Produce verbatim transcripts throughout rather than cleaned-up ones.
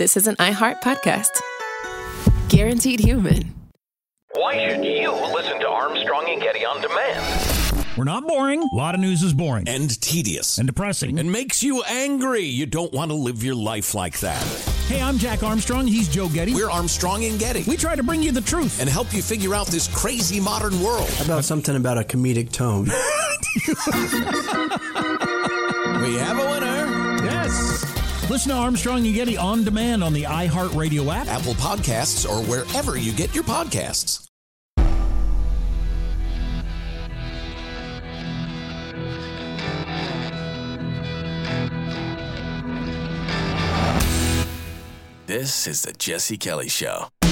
this is an iHeart podcast. Guaranteed human. Why should you listen to Armstrong and Getty on demand? We're not boring. A lot of news is boring. And tedious. And depressing. And makes you angry. You don't want to live your life like that. Hey, I'm Jack Armstrong. He's Joe Getty. We're Armstrong and Getty. We try to bring you the truth. And help you figure out this crazy modern world. How about something about a comedic tone? We have a winner. Yes. Listen to Armstrong and Getty on demand on the iHeartRadio app, Apple Podcasts, or wherever you get your podcasts. This is the Jesse Kelly Show. You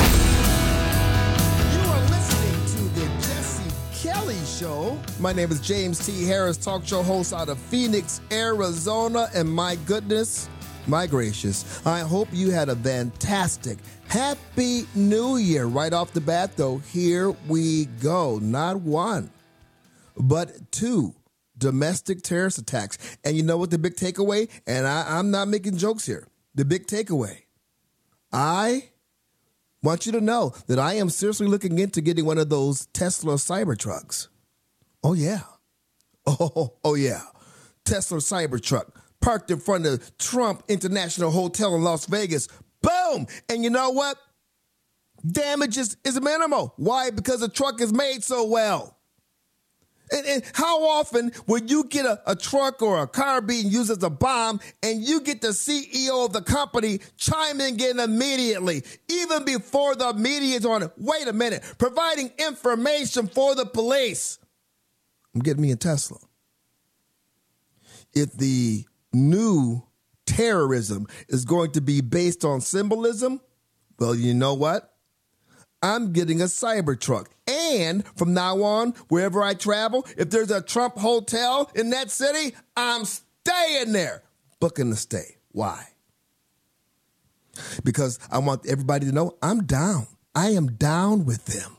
are listening to the Jesse Kelly Show. My name is James T. Harris, talk show host out of Phoenix, Arizona. And my goodness, my gracious, I hope you had a fantastic, happy new year. Right off the bat, though, here we go. Not one, but two domestic terrorist attacks. And you know what the big takeaway? And I, I'm not making jokes here. The big takeaway. I want you to know that I am seriously looking into getting one of those Tesla Cybertrucks. Oh, yeah. Oh, oh yeah. Tesla Cybertruck parked in front of Trump International Hotel in Las Vegas. Boom. And you know what? Damages is minimal. Why? Because the truck is made so well. And, and how often would you get a, a truck or a car being used as a bomb and you get the C E O of the company chiming in immediately, even before the media is on it? Wait a minute, providing information for the police. I'm getting me a Tesla. If the new terrorism is going to be based on symbolism, well, you know what? I'm getting a Cybertruck. And from now on, wherever I travel, if there's a Trump hotel in that city, I'm staying there. Booking the stay. Why? Because I want everybody to know I'm down. I am down with them.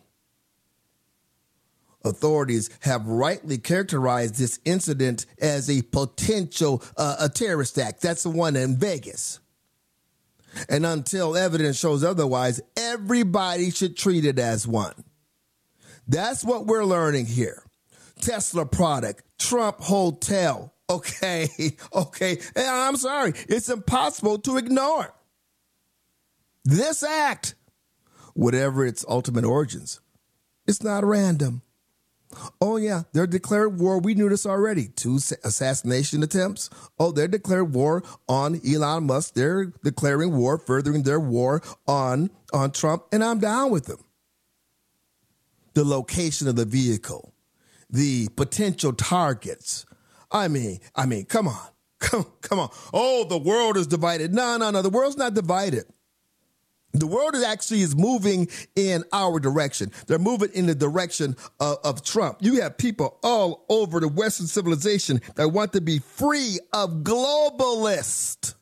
Authorities have rightly characterized this incident as a potential uh, a terrorist act. That's the one in Vegas. And until evidence shows otherwise, everybody should treat it as one. That's what we're learning here. Tesla product, Trump hotel. Okay, okay. And I'm sorry. It's impossible to ignore this act, whatever its ultimate origins. It's not random. Oh, yeah, they're declared war. We knew this already. Two assassination attempts. Oh, they're declared war on Elon Musk. They're declaring war, furthering their war on, on Trump, and I'm down with them. The location of the vehicle, the potential targets. I mean, I mean, come on. Come, come on. Oh, the world is divided. No, no, no. The world's not divided. The world is actually is moving in our direction. They're moving in the direction of, of Trump. You have people all over the Western civilization that want to be free of globalists.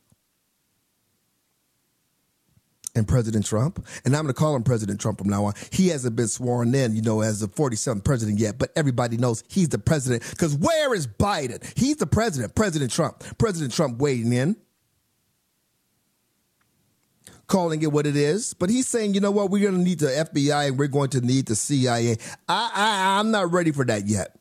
And President Trump, and I'm going to call him President Trump from now on. He hasn't been sworn in, you know, as the forty-seventh president yet, but everybody knows he's the president. Because where is Biden? He's the president, President Trump. President Trump waiting in. Calling it what it is, but he's saying, you know what, we're going to need the F B I and we're going to need the C I A. I, I, I'm not ready for that yet.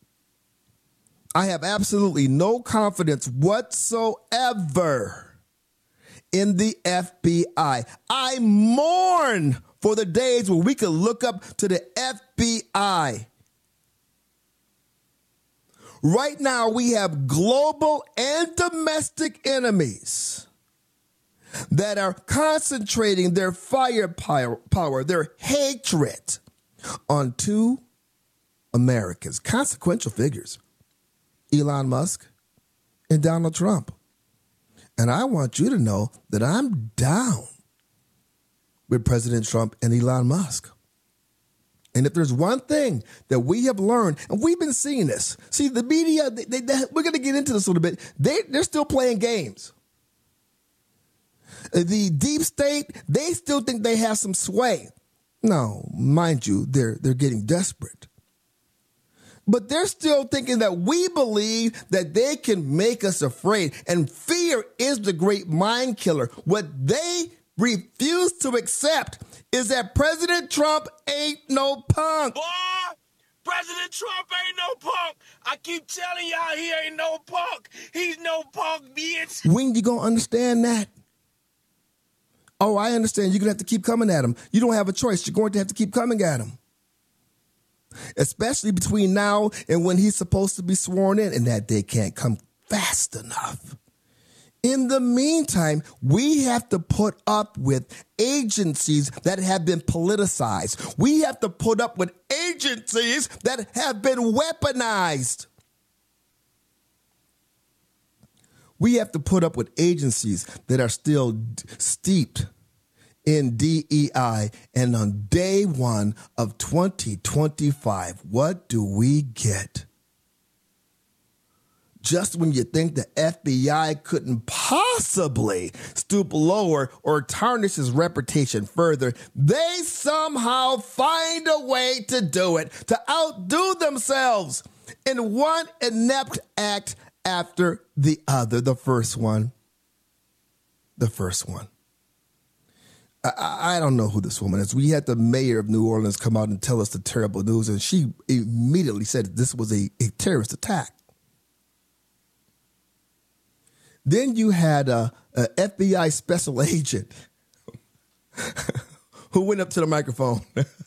I have absolutely no confidence whatsoever in the F B I. I mourn for the days where we could look up to the F B I. Right now, we have global and domestic enemies that are concentrating their firepower, their hatred on two Americans, consequential figures, Elon Musk and Donald Trump. And I want you to know that I'm down with President Trump and Elon Musk. And if there's one thing that we have learned, and we've been seeing this, see, the media, they, they, they, we're going to get into this a little bit. They, they're still playing games. The deep state, they still think they have some sway. No, mind you, they're they're getting desperate. But they're still thinking that we believe that they can make us afraid. And fear is the great mind killer. What they refuse to accept is that President Trump ain't no punk. Boy, President Trump ain't no punk. I keep telling y'all he ain't no punk. He's no punk, bitch. When you gonna understand that? Oh, I understand. You're gonna have to keep coming at him. You don't have a choice. You're going to have to keep coming at him. Especially between now and when he's supposed to be sworn in, and that day can't come fast enough. In the meantime, we have to put up with agencies that have been politicized. We have to put up with agencies that have been weaponized. We have to put up with agencies that are still d- steeped in D E I. And on day one of twenty twenty-five, what do we get? Just when you think the F B I couldn't possibly stoop lower or tarnish his reputation further, they somehow find a way to do it, to outdo themselves in one inept act after the other. The first one. The first one. I, I don't know who this woman is. We had the mayor of New Orleans come out and tell us the terrible news, and she immediately said this was a, a terrorist attack. Then you had a, a F B I special agent who went up to the microphone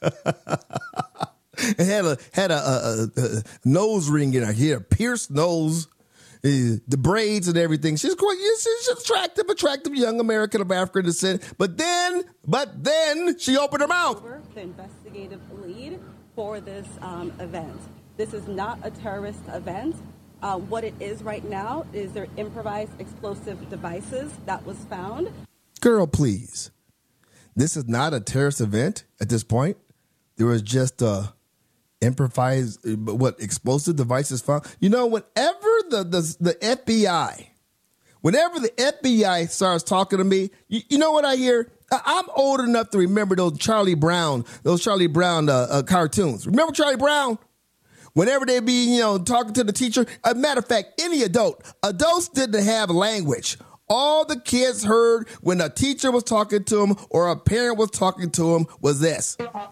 and had a had a, a, a, a nose ring in her hair, pierced nose, uh, the braids and everything. She's quite she's attractive, attractive young American of African descent. But then, but then she opened her mouth. The investigative lead for this um, event. This is not a terrorist event. Uh, what it is right now is their improvised explosive devices that was found. Girl, please. This is not a terrorist event at this point. There was just uh, improvised, what, explosive devices found. You know, whenever the, the, the F B I, whenever the F B I starts talking to me, you, you know what I hear? I'm old enough to remember those Charlie Brown, those Charlie Brown uh, uh, cartoons. Remember Charlie Brown? Whenever they be, you know, talking to the teacher, a matter of fact, any adult, adults didn't have language. All the kids heard when a teacher was talking to them or a parent was talking to them was this.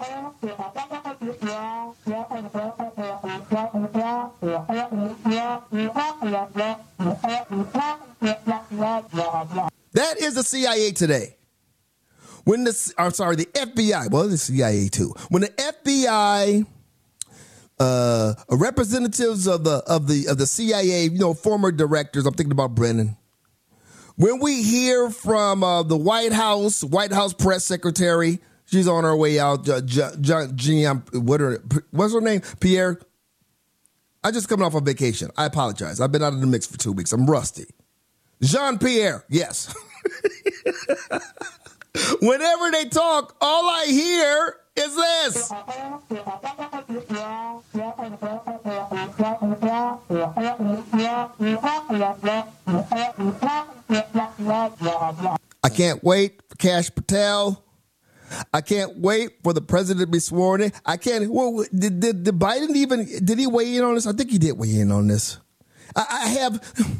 That is the C I A today. When the, I'm sorry, the F B I, well, the C I A too. When the F B I... Uh, representatives of the of the of the C I A, you know, former directors. I'm thinking about Brennan. When we hear from uh, the White House, White House press secretary, she's on her way out. John, John, Jean, what her, what's her name? Pierre. I just coming off a vacation. I apologize. I've been out of the mix for two weeks. I'm rusty. Jean Pierre. Yes. Whenever they talk, all I hear is this. I can't wait for Kash Patel. I can't wait for the president to be sworn in. I can't. Well, did, did, did Biden even, did he weigh in on this? I think he did weigh in on this. I, I have...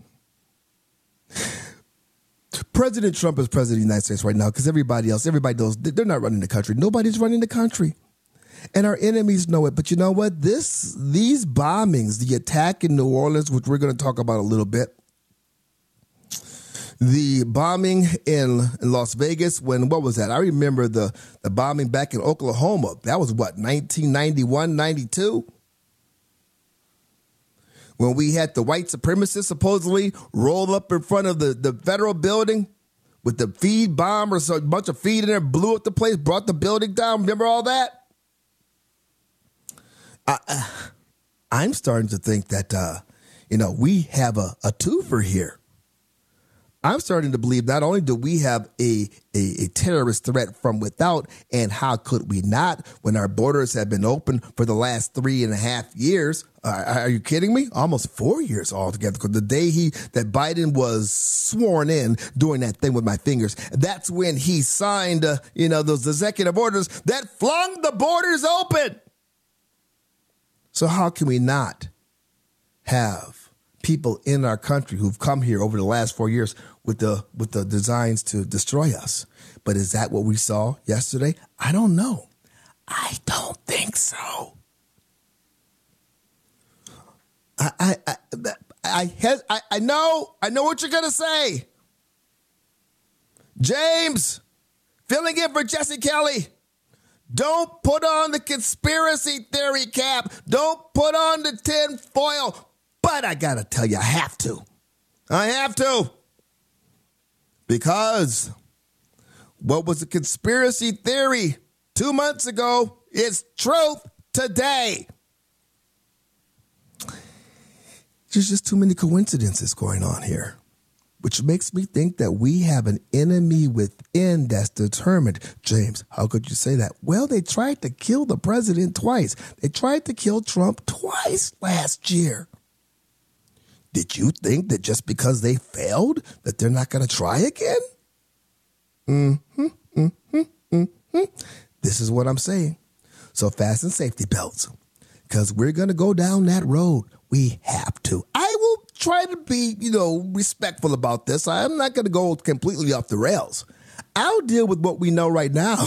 President Trump is president of the United States right now because everybody else, everybody knows they're not running the country. Nobody's running the country. And our enemies know it. But you know what? This, these bombings, the attack in New Orleans, which we're going to talk about a little bit, the bombing in, in Las Vegas, when, what was that? I remember the, the bombing back in Oklahoma. That was what, nineteen ninety-one, ninety-two? When we had the white supremacists supposedly roll up in front of the, the federal building with the feed bomb or so, a bunch of feed in there, blew up the place, brought the building down. Remember all that? I, uh, I'm starting to think that, uh, you know, we have a, a twofer here. I'm starting to believe not only do we have a, a, a terrorist threat from without, and how could we not when our borders have been open for the last three and a half years? Uh, are you kidding me? Almost four years altogether. Because the day he that Biden was sworn in, doing that thing with my fingers, that's when he signed, uh, you know, those executive orders that flung the borders open. So how can we not have people in our country who've come here over the last four years with the with the designs to destroy us? But is that what we saw yesterday? I don't know. I don't think so. I I I I, I, I know I know what you're gonna say. James, filling in for Jesse Kelly. Don't put on the conspiracy theory cap. Don't put on the tin foil. But I gotta tell you, I have to. I have to. Because what was a conspiracy theory two months ago is truth today. There's just too many coincidences going on here, which makes me think that we have an enemy within that's determined. James, how could you say that? Well, they tried to kill the president twice. They tried to kill Trump twice last year. Did you think that just because they failed that they're not going to try again? Mm-hmm, mm-hmm, mm-hmm. This is what I'm saying. So fasten safety belts, because we're going to go down that road. We have to. I will try to be, you know, respectful about this. I'm not going to go completely off the rails. I'll deal with what we know right now.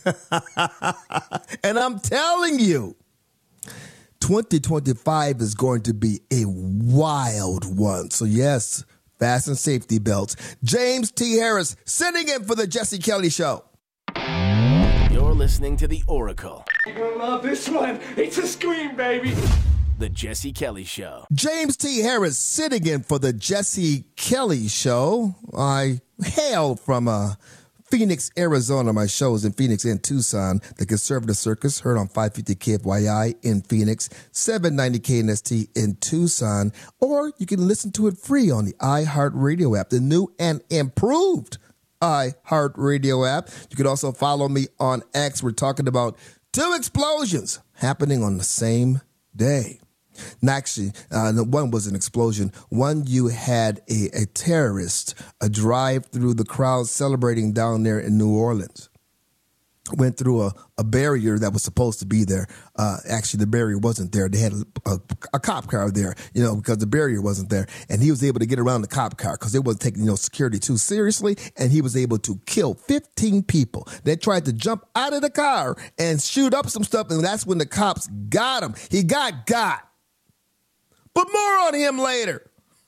And I'm telling you, twenty twenty-five is going to be a wild one. So yes, fasten safety belts. James T. Harris sitting in for the Jesse Kelly Show. You're listening to The Oracle. You're gonna love this one. It's a scream, baby. The Jesse Kelly Show. James T. Harris sitting in for the Jesse Kelly Show. I hail from uh, Phoenix, Arizona. My show is in Phoenix and Tucson. The Conservative Circus, heard on five fifty K F Y I in Phoenix, seven ninety K N S T in Tucson. Or you can listen to it free on the iHeartRadio app, the new and improved iHeartRadio app. You can also follow me on X. We're talking about two explosions happening on the same day. Actually, uh, one was an explosion. One, you had a, a terrorist a drive through the crowd celebrating down there in New Orleans. Went through a, a barrier that was supposed to be there. Uh, actually, the barrier wasn't there. They had a, a, a cop car there, you know, because the barrier wasn't there. And he was able to get around the cop car because they wasn't taking, you know, security too seriously. And he was able to kill fifteen people. They tried to jump out of the car and shoot up some stuff. And that's when the cops got him. He got got. But more on him later.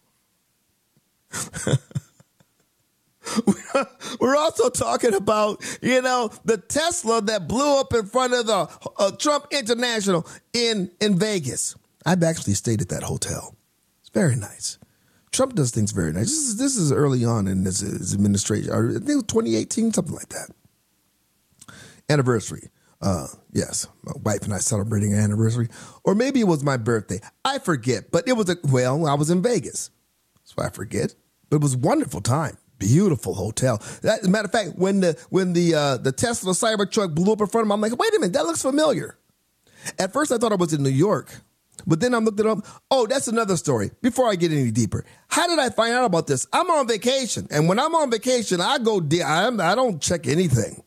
We're also talking about, you know, the Tesla that blew up in front of the uh, Trump International in, in Vegas. I've actually stayed at that hotel. It's very nice. Trump does things very nice. This is, this is early on in his, his administration. I think it was twenty eighteen, something like that. Anniversary. Uh, yes, my wife and I celebrating an anniversary. Or maybe it was my birthday. I forget. But it was, a, well, I was in Vegas. So I forget. But it was a wonderful time. Beautiful hotel. That, as a matter of fact, when the when the uh, the Tesla Cybertruck blew up in front of me, I'm like, wait a minute, that looks familiar. At first, I thought I was in New York, but then I looked it up. Oh, that's another story. Before I get any deeper, how did I find out about this? I'm on vacation, and when I'm on vacation, I go. De- I'm, I don't check anything.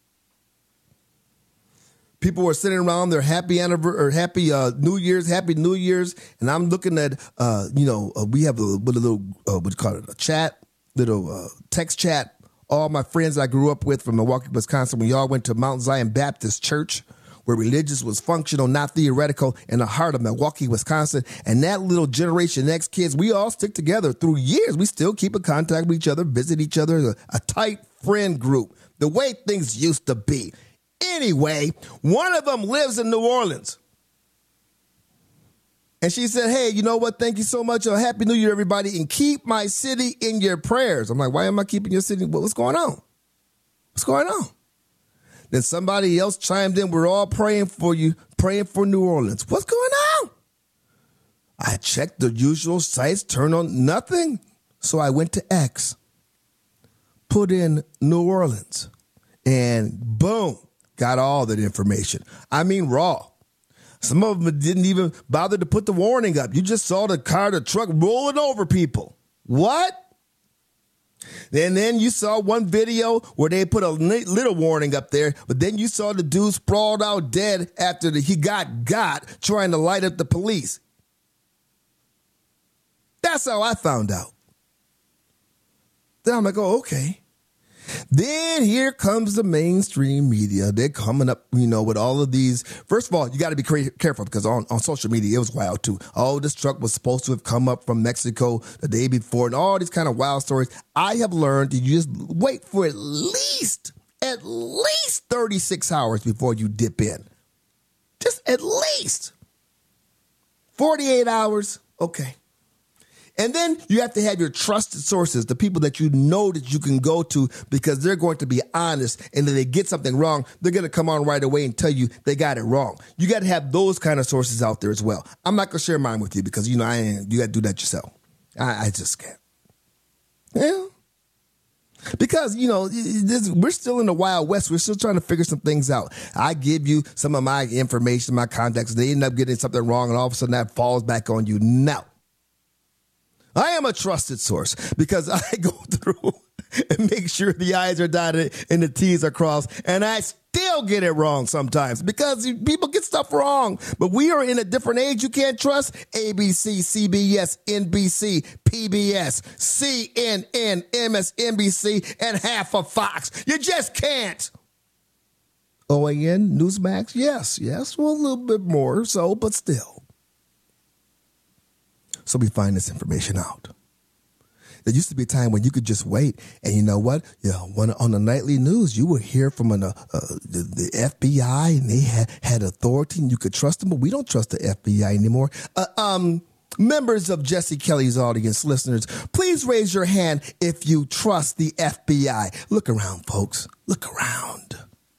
People were sitting around their happy anniversary or happy uh, New Year's, happy New Year's, and I'm looking at, uh, you know, uh, we have a, a little, uh, what do you call it, a chat. Little uh, text chat. All my friends I grew up with from Milwaukee, Wisconsin, we all went to Mount Zion Baptist Church, where religious was functional, not theoretical, in the heart of Milwaukee, Wisconsin. And that little Generation X kids, we all stick together through years. We still keep in contact with each other, visit each other, a, a tight friend group, the way things used to be. Anyway, one of them lives in New Orleans. And she said, hey, you know what? Thank you so much. Uh, Happy New Year, everybody. And keep my city in your prayers. I'm like, why am I keeping your city? What's going on? What's going on? Then somebody else chimed in. We're all praying for you, praying for New Orleans. What's going on? I checked the usual sites, turned on nothing. So I went to X, put in New Orleans, and boom, got all that information. I mean, raw. Some of them didn't even bother to put the warning up. You just saw the car, the truck rolling over people. What? And then you saw one video where they put a little warning up there, but then you saw the dude sprawled out dead after the, he got got trying to light up the police. That's how I found out. Then I'm like, oh, okay. Then here comes the mainstream media. They're coming up, you know, with all of these. First of all, you got to be careful because on, on social media, it was wild too. Oh, this truck was supposed to have come up from Mexico the day before and all these kind of wild stories. I have learned that you just wait for at least, at least thirty-six hours before you dip in. Just at least forty-eight hours. Okay. And then you have to have your trusted sources, the people that you know that you can go to because they're going to be honest. And if they get something wrong, they're going to come on right away and tell you they got it wrong. You got to have those kind of sources out there as well. I'm not going to share mine with you because, you know, I ain't, you got to do that yourself. I, I just can't. Yeah. Because, you know, this, we're still in the Wild West. We're still trying to figure some things out. I give you some of my information, my contacts. They end up getting something wrong, and all of a sudden that falls back on you. No. I am a trusted source because I go through and make sure the I's are dotted and the T's are crossed, and I still get it wrong sometimes because people get stuff wrong. But we are in a different age. You can't trust A B C, C B S, N B C, P B S, C N N, M S N B C, and half of Fox. You just can't. O A N, Newsmax, yes, yes, well, a little bit more so, but still. So we find this information out. There used to be a time when you could just wait, and you know what? You know, when, on the nightly news, you would hear from an, uh, uh, the, the F B I, and they had, had authority, and you could trust them. But we don't trust the F B I anymore. Uh, um, members of Jesse Kelly's audience, listeners, please raise your hand if you trust the F B I. Look around, folks. Look around.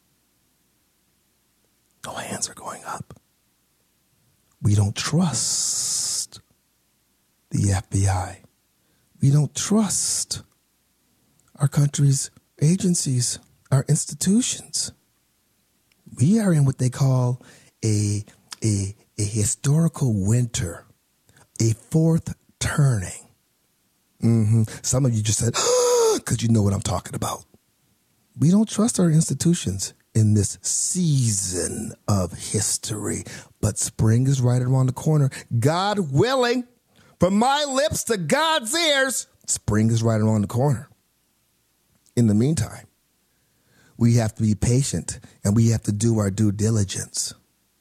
No hands are going up. We don't trust the F B I. We don't trust our country's agencies, our institutions. We are in what they call a, a, a historical winter, a fourth turning. Mm-hmm. Some of you just said, because you know what I'm talking about. We don't trust our institutions in this season of history, but spring is right around the corner. God willing, from my lips to God's ears, spring is right around the corner. In the meantime, we have to be patient and we have to do our due diligence.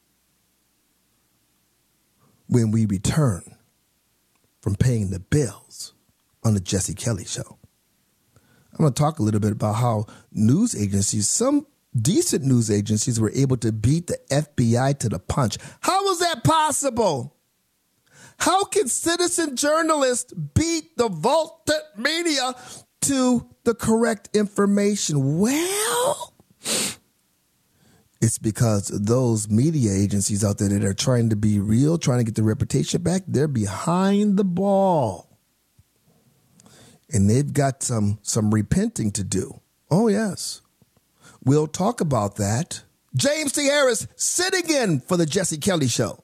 When we return from paying the bills on the Jesse Kelly Show, I'm going to talk a little bit about how news agencies, some decent news agencies, were able to beat the F B I to the punch. How was that possible? How can citizen journalists beat the vaulted media to the correct information? Well, it's because those media agencies out there that are trying to be real, trying to get their reputation back, they're behind the ball. And they've got some, some repenting to do. Oh, yes. We'll talk about that. James T. Harris sitting in for the Jesse Kelly Show.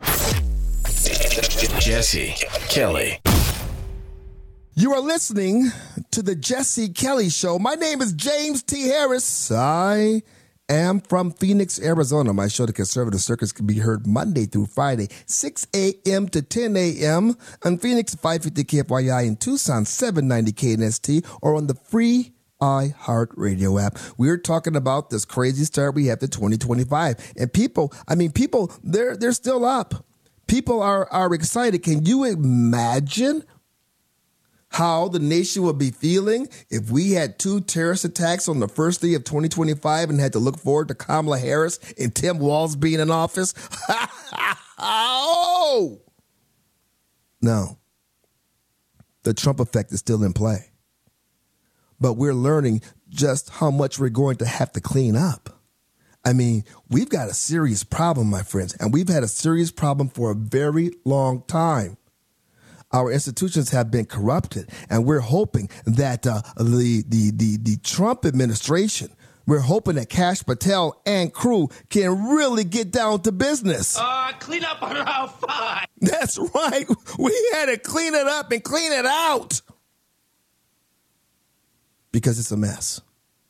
Jesse Kelly. You are listening to the Jesse Kelly Show. My name is James T. Harris. I am from Phoenix, Arizona. My show, The Conservative Circus, can be heard Monday through Friday, six a.m. to ten a.m. on Phoenix, five fifty K F Y I, in Tucson, seven ninety K N S T, or on the free iHeartRadio app. We're talking about this crazy start we have to twenty twenty-five. And people, I mean, people, they're they're still up. People are, are excited. Can you imagine how the nation would be feeling if we had two terrorist attacks on the first day of twenty twenty-five and had to look forward to Kamala Harris and Tim Walz being in office? Oh! No. The Trump effect is still in play. But we're learning just how much we're going to have to clean up. I mean, we've got a serious problem, my friends, and we've had a serious problem for a very long time. Our institutions have been corrupted, and we're hoping that uh, the, the, the, the Trump administration, we're hoping that Kash Patel and crew can really get down to business. Uh, clean up on aisle five. That's right. We had to clean it up and clean it out. because it's a mess.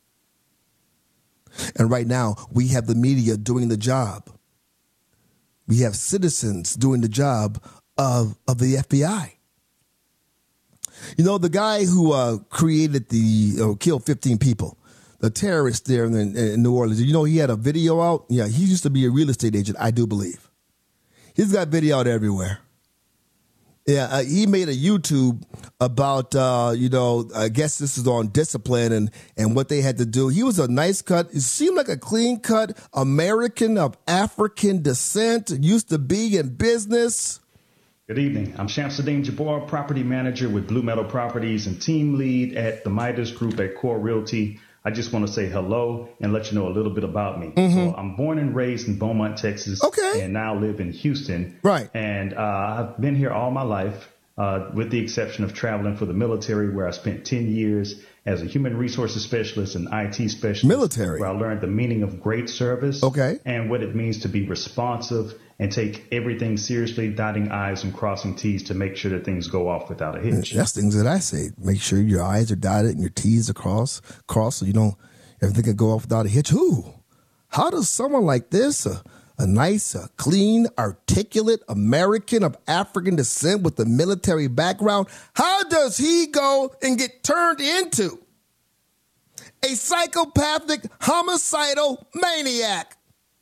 And right now, we have the media doing the job. We have citizens doing the job of, of the F B I. You know, the guy who uh, created the, uh, killed fifteen people, the terrorist there in, in New Orleans, you know, he had a video out. Yeah, he used to be a real estate agent, I do believe. He's got video out everywhere. Yeah, uh, he made a YouTube about, uh, you know, I guess this is on discipline and, and what they had to do. He was a nice cut. He seemed like a clean cut American of African descent, used to be in business. Good evening. I'm Shamsuddin Jabbar, property manager with Blue Meadow Properties and team lead at the Midas Group at Core Realty. I just want to say hello and let you know a little bit about me. Mm-hmm. So I'm born and raised in Beaumont, Texas, okay. and now live in Houston. Right. And uh, I've been here all my life, uh, with the exception of traveling for the military, where I spent ten years as a human resources specialist and I T specialist. Military. Where I learned the meaning of great service. Okay. And what it means to be responsive and take everything seriously, dotting I's and crossing T's to make sure that things go off without a hitch. That's things that I say. Make sure your I's are dotted and your T's are crossed, crossed so you don't, everything can go off without a hitch. Who? How does someone like this, a, a nice, a clean, articulate American of African descent with a military background, how does he go and get turned into a psychopathic, homicidal maniac?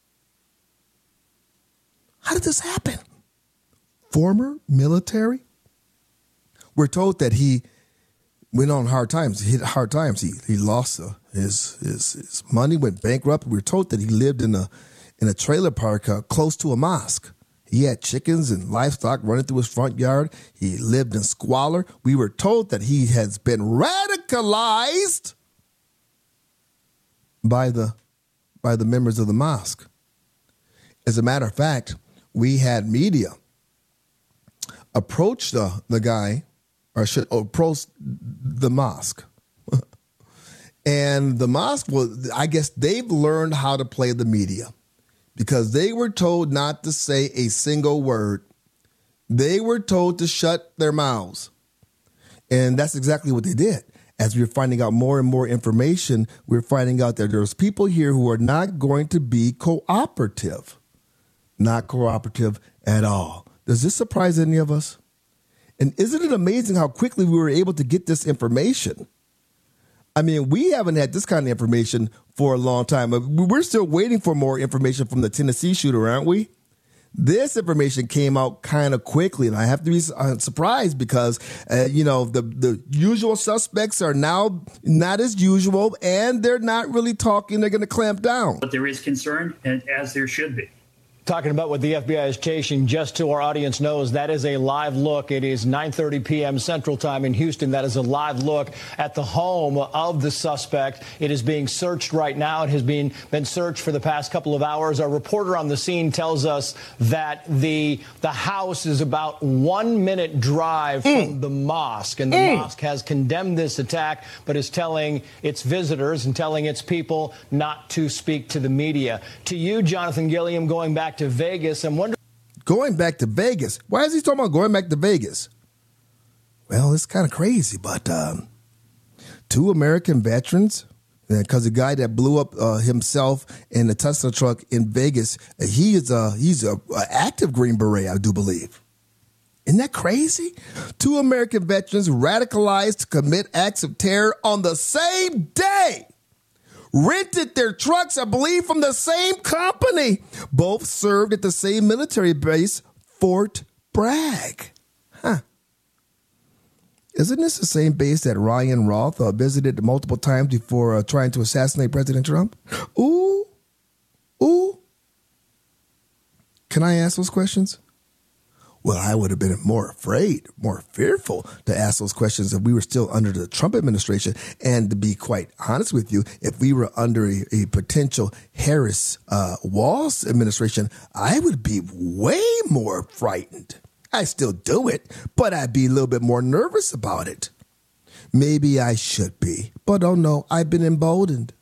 How did this happen? Former military? We're told that he went on hard times. He hit hard times. He he lost uh, his, his his money, went bankrupt. We're told that he lived in a in a trailer park uh, close to a mosque. He had chickens and livestock running through his front yard. He lived in squalor. We were told that he has been radicalized by the by the members of the mosque. As a matter of fact, we had media approach the, the guy, or should approach the mosque. And the mosque, was, I guess they've learned how to play the media because they were told not to say a single word. They were told to shut their mouths. And that's exactly what they did. As we're finding out more and more information, we're finding out that there's people here who are not going to be cooperative. Not cooperative at all. Does this surprise any of us? And isn't it amazing how quickly we were able to get this information? I mean, we haven't had this kind of information for a long time. We're still waiting for more information from the Tennessee shooter, aren't we? This information came out kind of quickly, and I have to be surprised because, uh, you know, the, the usual suspects are now not as usual, and they're not really talking. They're going to clamp down. But there is concern, and as there should be. Talking about what the F B I is chasing, just so our audience knows, that is a live look. It is nine thirty p.m. Central Time in Houston. That is a live look at the home of the suspect. It is being searched right now. It has been, been searched for the past couple of hours. Our reporter on the scene tells us that the, the house is about one minute drive mm. from the mosque. And the mm. mosque has condemned this attack, but is telling its visitors and telling its people not to speak to the media. To you, Jonathan Gilliam, going back to Vegas, I'm wondering. Going back to Vegas? Why is he talking about going back to Vegas? Well, it's kind of crazy, but um, two American veterans, because the guy that blew up uh, himself in the Tesla truck in Vegas, he is a he's a, a active Green Beret, I do believe. Isn't that crazy? Two American veterans radicalized to commit acts of terror on the same day. Rented their trucks, I believe, from the same company. Both served at the same military base, Fort Bragg. Huh. Isn't this the same base that Ryan Roth uh, visited multiple times before uh, trying to assassinate President Trump? Ooh. Ooh. Can I ask those questions? Well, I would have been more afraid, more fearful to ask those questions if we were still under the Trump administration. And to be quite honest with you, if we were under a, a potential Harris uh, Walz administration, I would be way more frightened. I still do it, but I'd be a little bit more nervous about it. Maybe I should be, but oh no, I've been emboldened.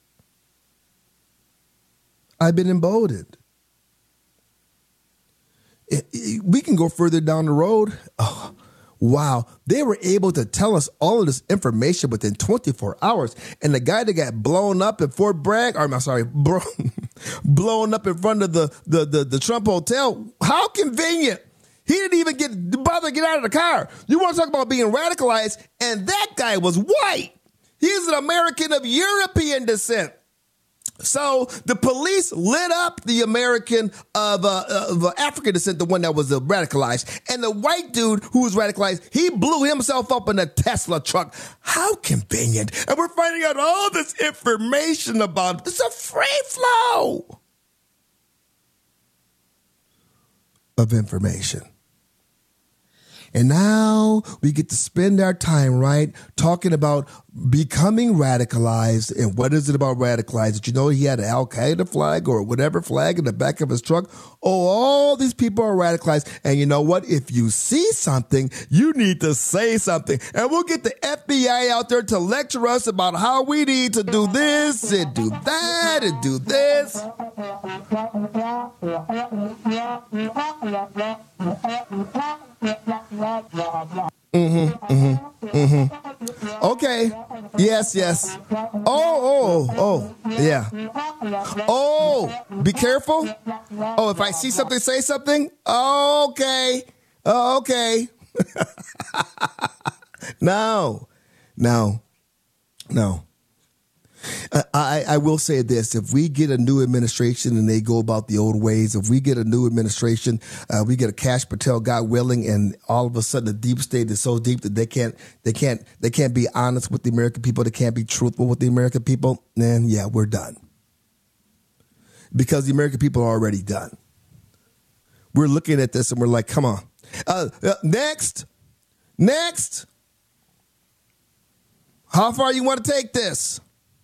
I've been emboldened. We can go further down the road. Oh, Wow, they were able to tell us all of this information within twenty-four hours. And the guy that got blown up at Fort Bragg, or I'm sorry, bro, blown up in front of the, the, the, the Trump Hotel, how convenient. He didn't even get bother to get out of the car. You want to talk about being radicalized? And that guy was white. He's an American of European descent. So the police lit up the American of, uh, of uh, African descent, the one that was uh, radicalized. And the white dude who was radicalized, he blew himself up in a Tesla truck. How convenient. And we're finding out all this information about it. It's a free flow of information. And now we get to spend our time, right, talking about becoming radicalized. And what is it about radicalized? Did you know he had an Al-Qaeda flag or whatever flag in the back of his truck? Oh, all these people are radicalized. And you know what? If you see something, you need to say something. And we'll get the F B I out there to lecture us about how we need to do this and do that and do this. Mm-hmm, mm-hmm, mm-hmm. Okay. Yes, yes. Oh, oh, oh, yeah. Oh, be careful. Oh, if I see something, say something. Okay. Okay. No, no, no. Uh, I, I will say this. If we get a new administration and they go about the old ways, if we get a new administration, uh, we get a Kash Patel, God willing, and all of a sudden the deep state is so deep that they can't, they can't, they can't be honest with the American people. They can't be truthful with the American people. Then yeah, we're done. Because the American people are already done. We're looking at this and we're like, come on. Uh, uh, next, next. How far you want to take this?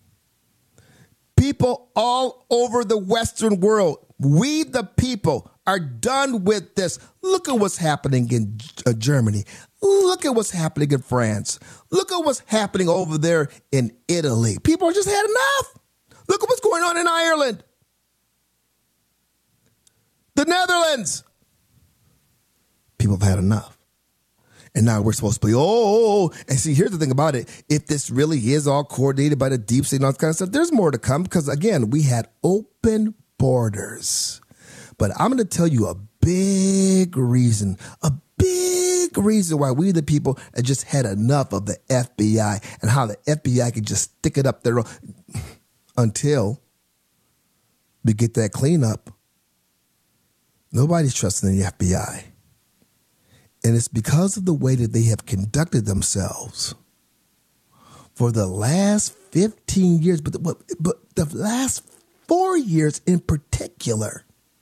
People all over the Western world, we the people are done with this. Look at what's happening in uh, Germany. Look at what's happening in France. Look at what's happening over there in Italy. People have just had enough. Look at what's going on in Ireland. The Netherlands. People have had enough. And now we're supposed to be, oh, and see, here's the thing about it. If this really is all coordinated by the deep state and all that kind of stuff, there's more to come because, again, we had open borders. But I'm going to tell you a big reason, a big reason why we the people have just had enough of the F B I and how the F B I can just stick it up their own until we get that cleanup. Nobody's trusting the F B I. And it's because of the way that they have conducted themselves for the last fifteen years, but the, but the last four years in particular,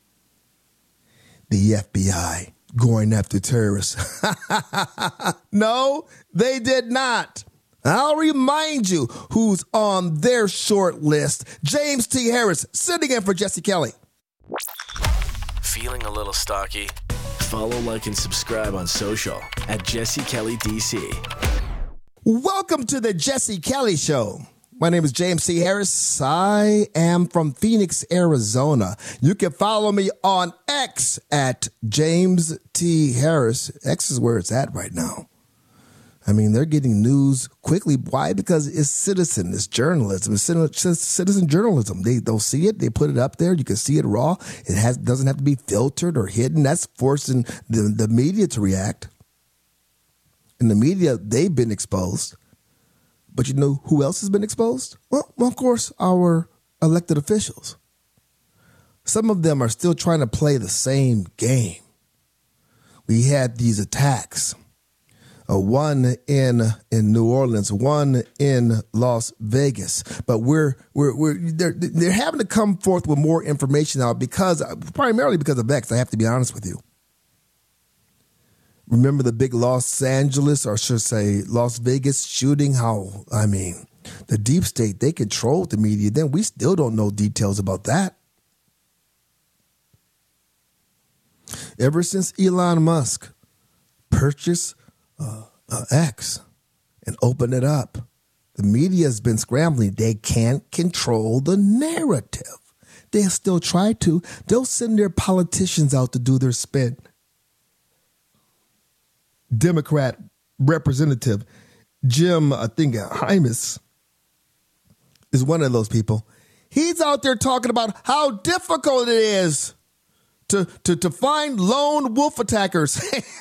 the F B I going after terrorists. No, they did not. I'll remind you who's on their short list. James T. Harris, sitting in for Jesse Kelly. Feeling a little stocky? Follow, like, and subscribe on social at Jesse Kelly D C. Welcome to the Jesse Kelly Show. My name is James C. Harris. I am from Phoenix, Arizona. You can follow me on X at James T. Harris. X is where it's at right now. I mean, they're getting news quickly. Why? Because it's citizen, it's journalism, it's citizen journalism. They, they'll see it, they put it up there. You can see it raw. It has doesn't have to be filtered or hidden. That's forcing the, the media to react. And the media, they've been exposed. But you know who else has been exposed? Well, well, of course, our elected officials. Some of them are still trying to play the same game. We had these attacks. Uh, one in in New Orleans, one in Las Vegas, but we're we're we're they're they're having to come forth with more information now because primarily because of X. I have to be honest with you. Remember the big Los Angeles, or should I say Las Vegas shooting? How I mean, the deep state, they controlled the media. Then we still don't know details about that. Ever since Elon Musk purchased Uh, uh, X and open it up, the media has been scrambling. They can't control the narrative. They'll still try to. They'll send their politicians out to do their spin. Democrat Representative Jim, I think, Hymas is one of those people. He's out there talking about how difficult it is to, to, to find lone wolf attackers.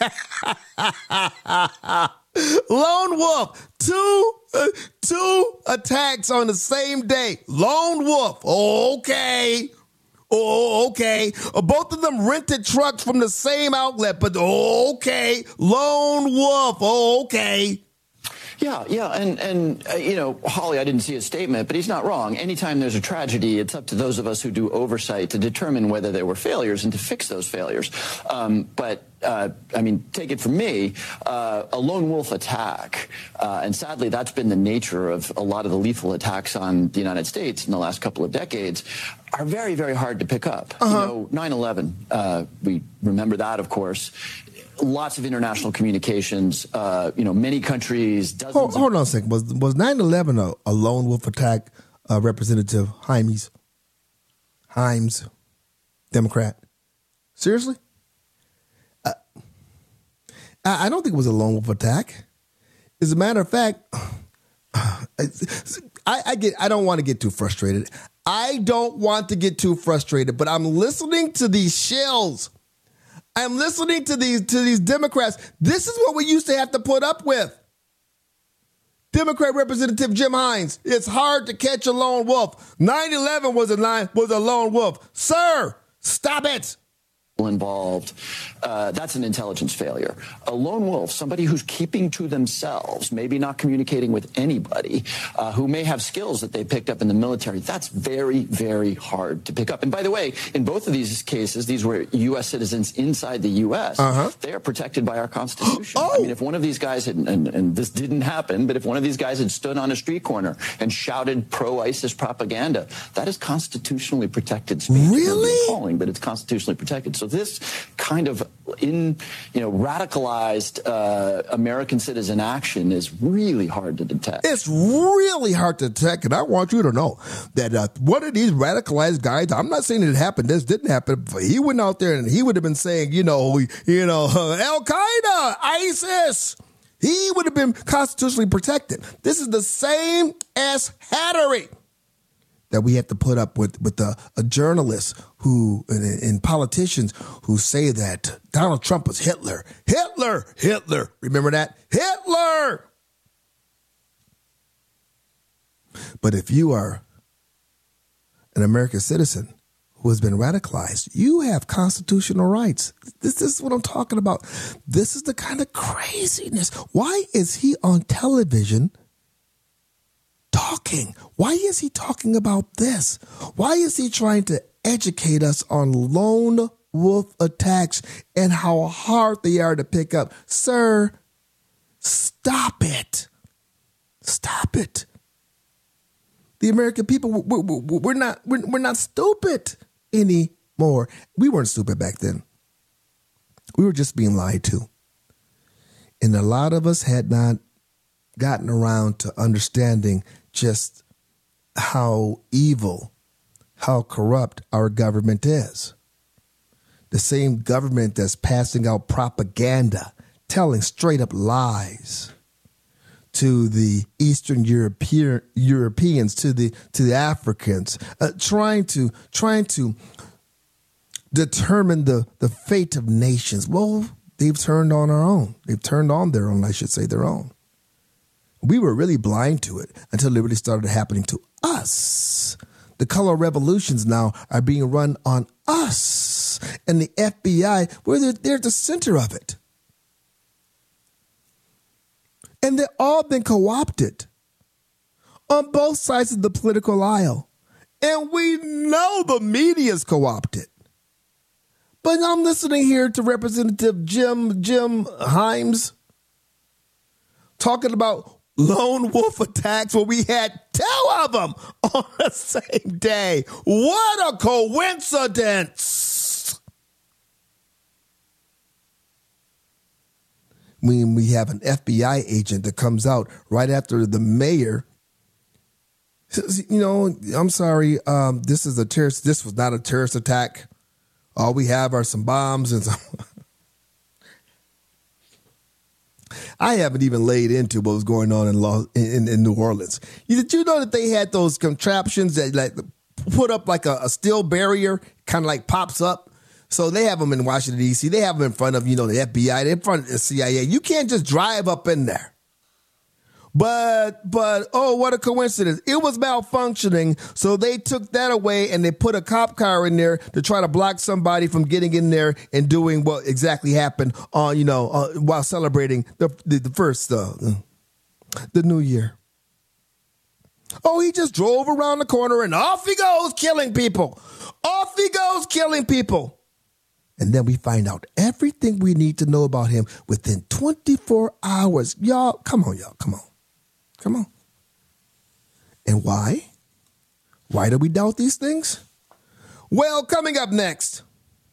Lone wolf, two, uh, two attacks on the same day. Lone wolf, okay. Oh, okay. Uh, both of them rented trucks from the same outlet, but okay. Lone wolf, okay. Yeah, yeah, and, and uh, you know, Hawley, I didn't see his statement, but he's not wrong. Anytime there's a tragedy, it's up to those of us who do oversight to determine whether there were failures and to fix those failures. Um, but, uh, I mean, take it from me, uh, a lone wolf attack, uh, and sadly that's been the nature of a lot of the lethal attacks on the United States in the last couple of decades, are very, very hard to pick up. Uh-huh. You know, nine eleven, uh, we remember that, of course. Lots of international communications, uh, you know, many countries, dozens Hold, of- hold on a second. Was was nine eleven a, a lone wolf attack, uh, Representative Hymes? Hymes, Democrat. Seriously? Uh, I, I don't think it was a lone wolf attack. As a matter of fact, I, I get. I don't want to get too frustrated. I don't want to get too frustrated, but I'm listening to these shells. I'm listening to these to these Democrats. This is what we used to have to put up with. Democrat Representative Jim Hynes. It's hard to catch a lone wolf. nine eleven was a line, was a lone wolf. Sir, stop it. Involved, uh, that's an intelligence failure. A lone wolf, somebody who's keeping to themselves, maybe not communicating with anybody, uh, who may have skills that they picked up in the military, that's very, very hard to pick up. And by the way, in both of these cases, these were U S citizens inside the U S Uh-huh. They are protected by our Constitution. Oh. I mean, if one of these guys had, and, and this didn't happen, but if one of these guys had stood on a street corner and shouted pro-ISIS propaganda, that is constitutionally protected speech. Really? Appalling, but it's constitutionally protected. So this kind of in, you know, radicalized uh, American citizen action is really hard to detect. It's really hard to detect, and I want you to know that uh, one of these radicalized guys, I'm not saying it happened, this didn't happen, but he went out there and he would have been saying, you know, you know, uh, Al-Qaeda, ISIS. He would have been constitutionally protected. This is the same ass hattery that we have to put up with with a, a journalist who and, and politicians who say that Donald Trump was Hitler. Hitler, Hitler. Remember that? Hitler. But if you are an American citizen who has been radicalized, you have constitutional rights. This, this is what I'm talking about. This is the kind of craziness. Why is he on television talking? Why is he talking about this? Why is he trying to educate us on lone wolf attacks and how hard they are to pick up? Sir, stop it. Stop it. The American people, we're, we're not we're, we're not stupid anymore. We weren't stupid back then. We were just being lied to. And a lot of us had not gotten around to understanding just how evil, how corrupt our government is. The same government that's passing out propaganda, telling straight up lies to the Eastern European Europeans, to the to the Africans, uh, trying to trying to determine the, the fate of nations. Well, they've turned on our own. They've turned on their own, I should say their own. We were really blind to it until it really started happening to us. The color revolutions now are being run on us. And the F B I, well, they're, they're at the center of it. And they've all been co-opted on both sides of the political aisle. And we know the media's co-opted. But I'm listening here to Representative Jim, Jim Hymes talking about lone wolf attacks where we had two of them on the same day. What a coincidence. When we have an F B I agent that comes out right after the mayor, you know, I'm sorry, um, this is a terrorist, this was not a terrorist attack. All we have are some bombs and some. I haven't even laid into what was going on in Los, in, in New Orleans. Did you know that they had those contraptions that like put up like a, a steel barrier, kind of like pops up? So they have them in Washington, D C. They have them in front of, you know, the F B I, in front of the C I A. You can't just drive up in there. But, but, oh, what a coincidence. It was malfunctioning. So they took that away and they put a cop car in there to try to block somebody from getting in there and doing what exactly happened on, you know, uh, while celebrating the, the, the first, uh, the new year. Oh, he just drove around the corner and off he goes killing people. Off he goes killing people. And then we find out everything we need to know about him within twenty-four hours. Y'all, come on, y'all, come on. Come on. And why? Why do we doubt these things? Well, coming up next,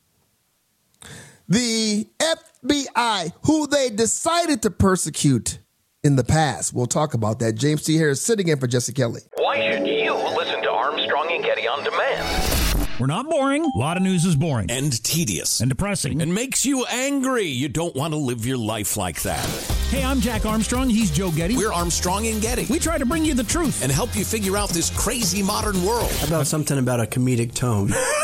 the F B I, who they decided to persecute in the past. We'll talk about that. James T. Harris sitting in for Jesse Kelly. Why should you listen to Armstrong and Getty on demand? We're not boring. A lot of news is boring. And tedious. And depressing. And makes you angry. You don't want to live your life like that. Hey, I'm Jack Armstrong. He's Joe Getty. We're Armstrong and Getty. We try to bring you the truth. And help you figure out this crazy modern world. How about something about a comedic tone?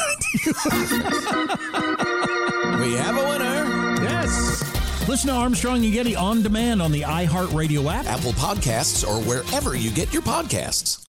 We have a winner. Yes. Listen to Armstrong and Getty on demand on the iHeartRadio app, Apple Podcasts, or wherever you get your podcasts.